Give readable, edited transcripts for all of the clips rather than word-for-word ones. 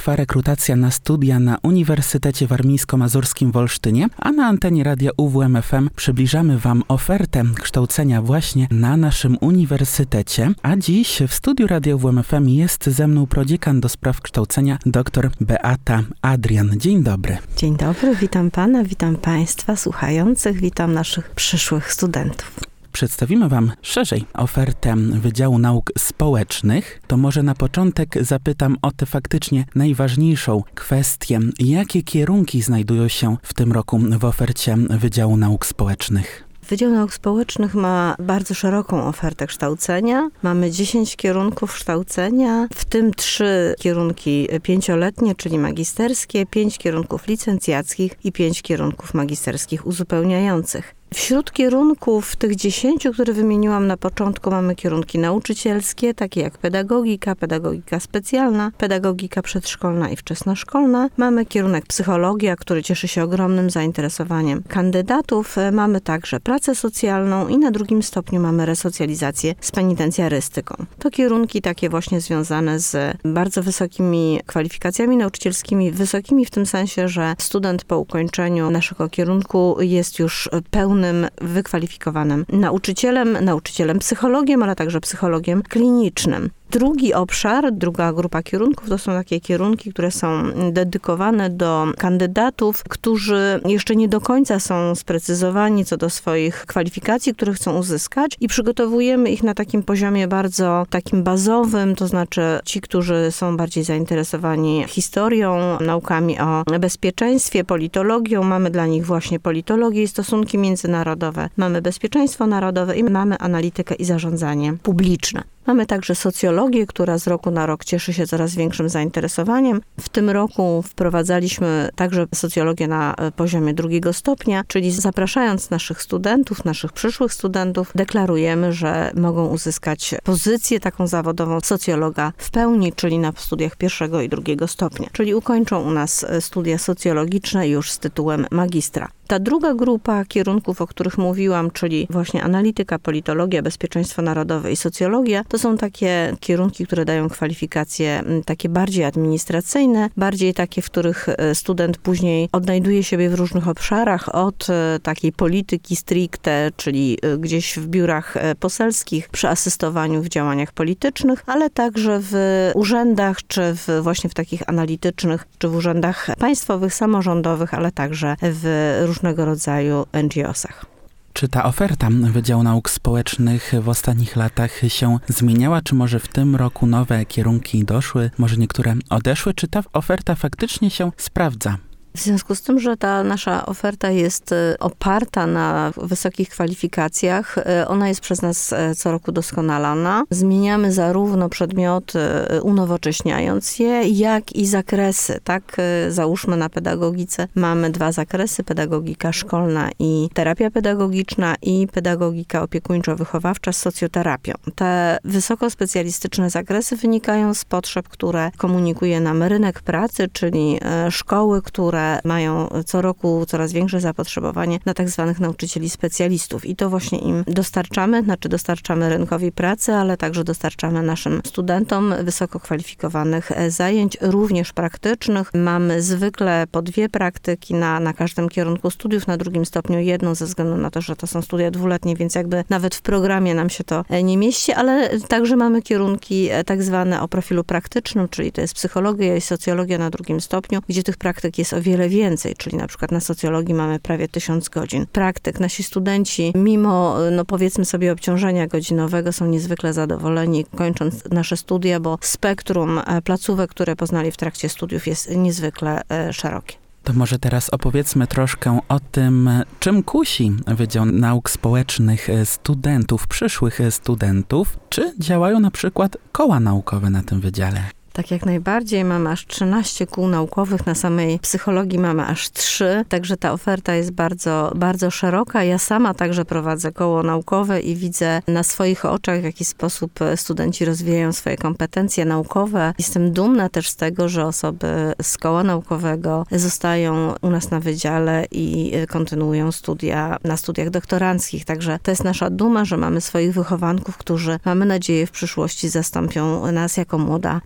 trwa rekrutacja na studia na Uniwersytecie Warmińsko-Mazurskim w Olsztynie, a na antenie radia UWMFM przybliżamy Wam ofertę kształcenia właśnie na naszym uniwersytecie. A dziś w studiu radia UWMFM jest ze mną prodziekan do spraw kształcenia dr Beata Adrian. Dzień dobry. Dzień dobry, witam Pana, witam Państwa słuchających, witam naszych przyszłych studentów. Przedstawimy Wam szerzej ofertę Wydziału Nauk Społecznych. To może na początek zapytam o tę faktycznie najważniejszą kwestię. Jakie kierunki znajdują się w tym roku w ofercie Wydziału Nauk Społecznych? Wydział Nauk Społecznych ma bardzo szeroką ofertę kształcenia. Mamy 10 kierunków kształcenia, w tym 3 kierunki 5-letnie, czyli magisterskie, 5 kierunków licencjackich i 5 kierunków magisterskich uzupełniających. Wśród kierunków tych 10, które wymieniłam na początku, mamy kierunki nauczycielskie, takie jak pedagogika, pedagogika specjalna, pedagogika przedszkolna i wczesnoszkolna. Mamy kierunek psychologia, który cieszy się ogromnym zainteresowaniem kandydatów. Mamy także pracę socjalną i na drugim stopniu mamy resocjalizację z penitencjarystyką. To kierunki takie właśnie związane z bardzo wysokimi kwalifikacjami nauczycielskimi, wysokimi w tym sensie, że student po ukończeniu naszego kierunku jest już pełnym, wykwalifikowanym nauczycielem psychologiem, ale także psychologiem klinicznym. Drugi obszar, druga grupa kierunków to są takie kierunki, które są dedykowane do kandydatów, którzy jeszcze nie do końca są sprecyzowani co do swoich kwalifikacji, które chcą uzyskać i przygotowujemy ich na takim poziomie bardzo takim bazowym, to znaczy ci, którzy są bardziej zainteresowani historią, naukami o bezpieczeństwie, politologią. Mamy dla nich właśnie politologię i stosunki międzynarodowe. Mamy bezpieczeństwo narodowe i mamy analitykę i zarządzanie publiczne. Mamy także socjologię, która z roku na rok cieszy się coraz większym zainteresowaniem. W tym roku wprowadzaliśmy także socjologię na poziomie 2 stopnia, czyli zapraszając naszych studentów, naszych przyszłych studentów, deklarujemy, że mogą uzyskać pozycję taką zawodową socjologa w pełni, czyli na studiach 1. i 2 stopnia. Czyli ukończą u nas studia socjologiczne już z tytułem magistra. Ta druga grupa kierunków, o których mówiłam, czyli właśnie analityka, politologia, bezpieczeństwo narodowe i socjologia, to są takie kierunki, które dają kwalifikacje takie bardziej administracyjne, bardziej takie, w których student później odnajduje siebie w różnych obszarach, od takiej polityki stricte, czyli gdzieś w biurach poselskich, przy asystowaniu w działaniach politycznych, ale także w urzędach, czy właśnie w takich analitycznych, czy w urzędach państwowych, samorządowych, ale także w różnego rodzaju NGO-sach. Czy ta oferta Wydziału Nauk Społecznych w ostatnich latach się zmieniała? Czy może w tym roku nowe kierunki doszły? Może niektóre odeszły? Czy ta oferta faktycznie się sprawdza? W związku z tym, że ta nasza oferta jest oparta na wysokich kwalifikacjach, ona jest przez nas co roku doskonalana. Zmieniamy zarówno przedmioty, unowocześniając je, jak i zakresy. Tak, załóżmy na pedagogice mamy 2 zakresy, pedagogika szkolna i terapia pedagogiczna i pedagogika opiekuńczo-wychowawcza z socjoterapią. Te wysokospecjalistyczne zakresy wynikają z potrzeb, które komunikuje nam rynek pracy, czyli szkoły, które mają co roku coraz większe zapotrzebowanie na tak zwanych nauczycieli specjalistów. I to właśnie im dostarczamy rynkowi pracy, ale także dostarczamy naszym studentom wysoko kwalifikowanych zajęć, również praktycznych. Mamy zwykle po 2 praktyki na każdym kierunku studiów, na 2 stopniu 1, ze względu na to, że to są studia 2-letnie, więc jakby nawet w programie nam się to nie mieści, ale także mamy kierunki tak zwane o profilu praktycznym, czyli to jest psychologia i socjologia na 2 stopniu, gdzie tych praktyk jest o wiele więcej, czyli na przykład na socjologii mamy prawie 1000 godzin praktyk. Nasi studenci, mimo, powiedzmy sobie, obciążenia godzinowego, są niezwykle zadowoleni, kończąc nasze studia, bo spektrum placówek, które poznali w trakcie studiów, jest niezwykle szerokie. To może teraz opowiedzmy troszkę o tym, czym kusi Wydział Nauk Społecznych studentów, przyszłych studentów. Czy działają na przykład koła naukowe na tym wydziale? Tak, jak najbardziej. Mamy aż 13 kół naukowych, na samej psychologii mamy aż 3, także ta oferta jest bardzo, bardzo szeroka. Ja sama także prowadzę koło naukowe i widzę na swoich oczach, w jaki sposób studenci rozwijają swoje kompetencje naukowe. Jestem dumna też z tego, że osoby z koła naukowego zostają u nas na wydziale i kontynuują studia na studiach doktoranckich. Także to jest nasza duma, że mamy swoich wychowanków, którzy, mamy nadzieję, w przyszłości zastąpią nas jako młoda kadra uniwersytecka.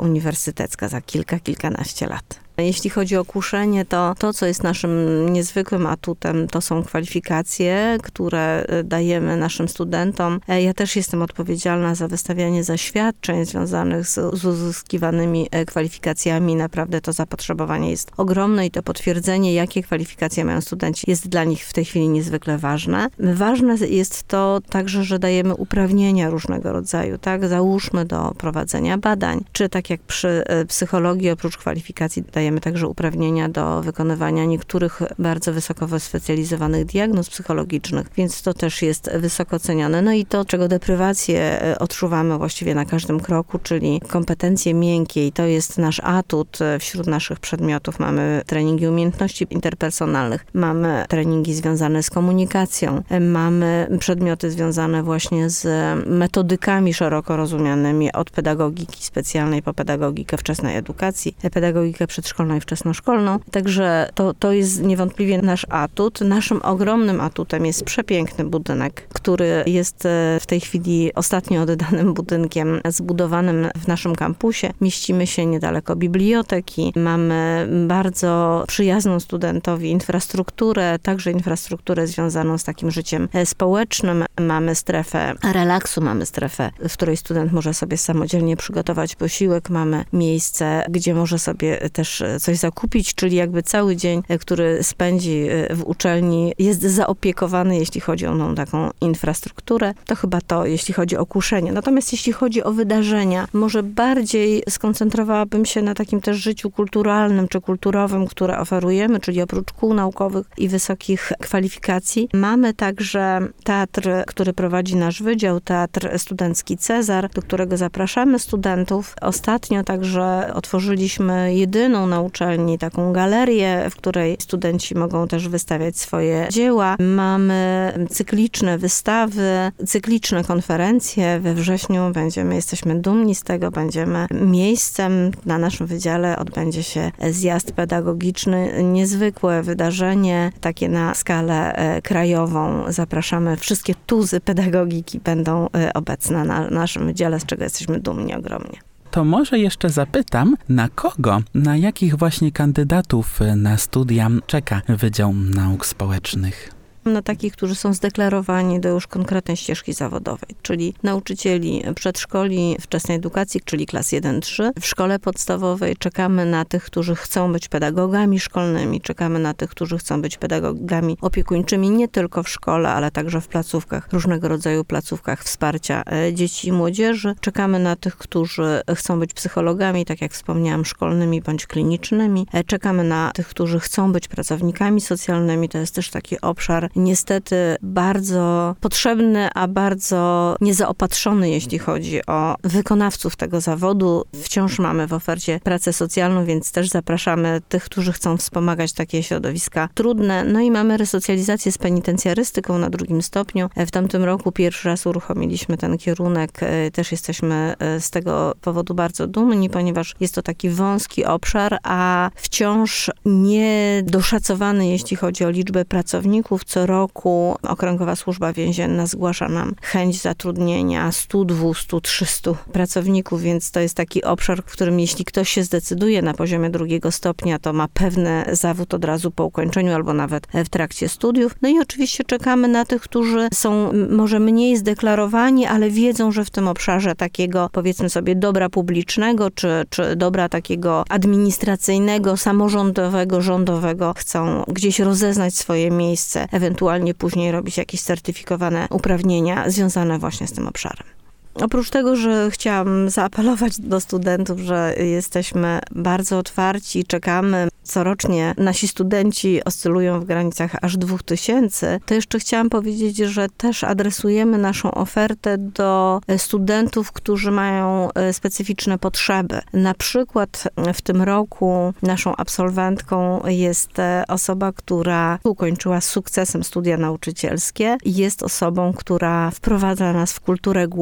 uniwersytecka za kilkanaście lat. Jeśli chodzi o kuszenie, to, co jest naszym niezwykłym atutem, to są kwalifikacje, które dajemy naszym studentom. Ja też jestem odpowiedzialna za wystawianie zaświadczeń związanych z uzyskiwanymi kwalifikacjami. Naprawdę to zapotrzebowanie jest ogromne i to potwierdzenie, jakie kwalifikacje mają studenci, jest dla nich w tej chwili niezwykle ważne. Ważne jest to także, że dajemy uprawnienia różnego rodzaju, tak? Załóżmy do prowadzenia badań, czy tak jak przy psychologii, oprócz kwalifikacji dajemy także uprawnienia do wykonywania niektórych bardzo wysoko wyspecjalizowanych diagnoz psychologicznych, więc to też jest wysoko cenione. No i to, czego deprywację odczuwamy właściwie na każdym kroku, czyli kompetencje miękkie i to jest nasz atut. Wśród naszych przedmiotów mamy treningi umiejętności interpersonalnych, mamy treningi związane z komunikacją, mamy przedmioty związane właśnie z metodykami szeroko rozumianymi od pedagogiki specjalnej po pedagogikę wczesnej edukacji, pedagogikę przedszkolną i wczesnoszkolną. Także to jest niewątpliwie nasz atut. Naszym ogromnym atutem jest przepiękny budynek, który jest w tej chwili ostatnio oddanym budynkiem zbudowanym w naszym kampusie. Mieścimy się niedaleko biblioteki. Mamy bardzo przyjazną studentowi infrastrukturę, także infrastrukturę związaną z takim życiem społecznym. Mamy strefę relaksu, mamy strefę, w której student może sobie samodzielnie przygotować posiłek. Mamy miejsce, gdzie może sobie też coś zakupić, czyli jakby cały dzień, który spędzi w uczelni, jest zaopiekowany, jeśli chodzi o tą taką infrastrukturę. To chyba to, jeśli chodzi o kuszenie. Natomiast jeśli chodzi o wydarzenia, może bardziej skoncentrowałabym się na takim też życiu kulturalnym czy kulturowym, które oferujemy, czyli oprócz kół naukowych i wysokich kwalifikacji. Mamy także teatr, który prowadzi nasz wydział, Teatr Studencki Cezar, do którego zapraszamy studentów. Ostatnio także otworzyliśmy jedyną na uczelni taką galerię, w której studenci mogą też wystawiać swoje dzieła. Mamy cykliczne wystawy, cykliczne konferencje. We wrześniu jesteśmy dumni z tego, będziemy miejscem. Na naszym wydziale odbędzie się zjazd pedagogiczny, niezwykłe wydarzenie, takie na skalę krajową. Zapraszamy, wszystkie tuzy pedagogiki będą obecne na naszym wydziale, z czego jesteśmy dumni ogromnie. To może jeszcze zapytam, na kogo, na jakich właśnie kandydatów na studia czeka Wydział Nauk Społecznych? Na takich, którzy są zdeklarowani do już konkretnej ścieżki zawodowej, czyli nauczycieli przedszkoli, wczesnej edukacji, czyli klas 1-3. W szkole podstawowej czekamy na tych, którzy chcą być pedagogami szkolnymi, czekamy na tych, którzy chcą być pedagogami opiekuńczymi, nie tylko w szkole, ale także w placówkach, różnego rodzaju placówkach wsparcia dzieci i młodzieży. Czekamy na tych, którzy chcą być psychologami, tak jak wspomniałam, szkolnymi bądź klinicznymi. Czekamy na tych, którzy chcą być pracownikami socjalnymi. To jest też taki obszar niestety bardzo potrzebny, a bardzo niezaopatrzony, jeśli chodzi o wykonawców tego zawodu. Wciąż mamy w ofercie pracę socjalną, więc też zapraszamy tych, którzy chcą wspomagać takie środowiska trudne. No i mamy resocjalizację z penitencjarystyką na 2. stopniu. W tamtym roku pierwszy raz uruchomiliśmy ten kierunek. Też jesteśmy z tego powodu bardzo dumni, ponieważ jest to taki wąski obszar, a wciąż niedoszacowany, jeśli chodzi o liczbę pracowników. Co roku Okręgowa Służba Więzienna zgłasza nam chęć zatrudnienia 100, 200, 300 pracowników, więc to jest taki obszar, w którym jeśli ktoś się zdecyduje na poziomie 2. stopnia, to ma pewny zawód od razu po ukończeniu albo nawet w trakcie studiów. No i oczywiście czekamy na tych, którzy są może mniej zdeklarowani, ale wiedzą, że w tym obszarze takiego, powiedzmy sobie, dobra publicznego, czy dobra takiego administracyjnego, samorządowego, rządowego chcą gdzieś rozeznać swoje miejsce, ewentualnie później robić jakieś certyfikowane uprawnienia związane właśnie z tym obszarem. Oprócz tego, że chciałam zaapelować do studentów, że jesteśmy bardzo otwarci, czekamy. Corocznie nasi studenci oscylują w granicach aż 2000. To jeszcze chciałam powiedzieć, że też adresujemy naszą ofertę do studentów, którzy mają specyficzne potrzeby. Na przykład w tym roku naszą absolwentką jest osoba, która ukończyła z sukcesem studia nauczycielskie. Jest osobą, która wprowadza nas w kulturę głuchych.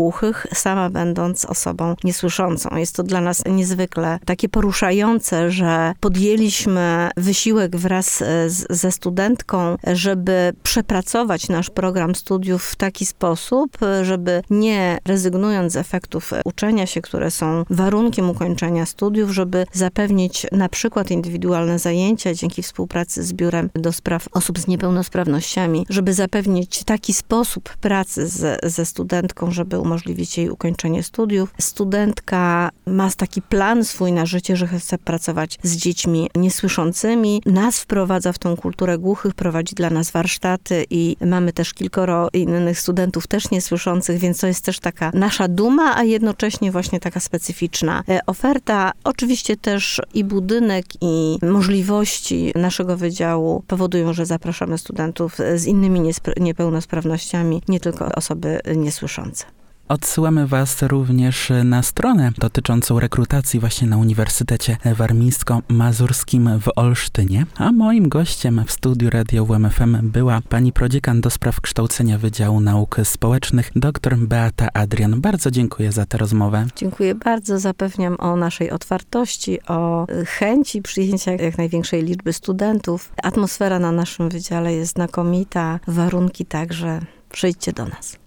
sama będąc osobą niesłyszącą. Jest to dla nas niezwykle takie poruszające, że podjęliśmy wysiłek wraz ze studentką, żeby przepracować nasz program studiów w taki sposób, żeby nie rezygnując z efektów uczenia się, które są warunkiem ukończenia studiów, żeby zapewnić na przykład indywidualne zajęcia dzięki współpracy z Biurem do Spraw Osób z Niepełnosprawnościami, żeby zapewnić taki sposób pracy ze studentką, żeby umożliwić jej ukończenie studiów. Studentka ma taki plan swój na życie, że chce pracować z dziećmi niesłyszącymi. Nas wprowadza w tą kulturę głuchych, prowadzi dla nas warsztaty i mamy też kilkoro innych studentów też niesłyszących, więc to jest też taka nasza duma, a jednocześnie właśnie taka specyficzna oferta. Oczywiście też i budynek, i możliwości naszego wydziału powodują, że zapraszamy studentów z innymi niepełnosprawnościami, nie tylko osoby niesłyszące. Odsyłamy Was również na stronę dotyczącą rekrutacji właśnie na Uniwersytecie Warmińsko-Mazurskim w Olsztynie. A moim gościem w studiu Radia UWM-FM była pani prodziekan do spraw kształcenia Wydziału Nauk Społecznych, dr Beata Adrian. Bardzo dziękuję za tę rozmowę. Dziękuję bardzo. Zapewniam o naszej otwartości, o chęci przyjęcia jak największej liczby studentów. Atmosfera na naszym wydziale jest znakomita, warunki także. Przyjdźcie do nas.